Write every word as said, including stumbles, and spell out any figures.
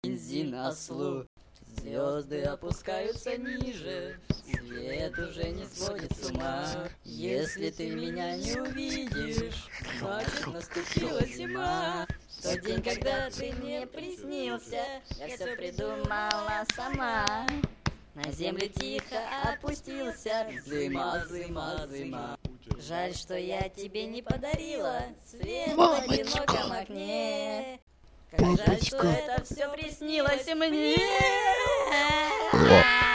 бензин ослу. Звезды опускаются ниже, свет уже не сводит с ума. Если ты меня не увидишь, значит наступила зима. В тот день, когда ты мне приснился, я все придумала сама. На землю тихо опустился, зима, зима, зима. Жаль, что я тебе не подарила свет в одиноком окне. Как жаль, что это все приснилось мне.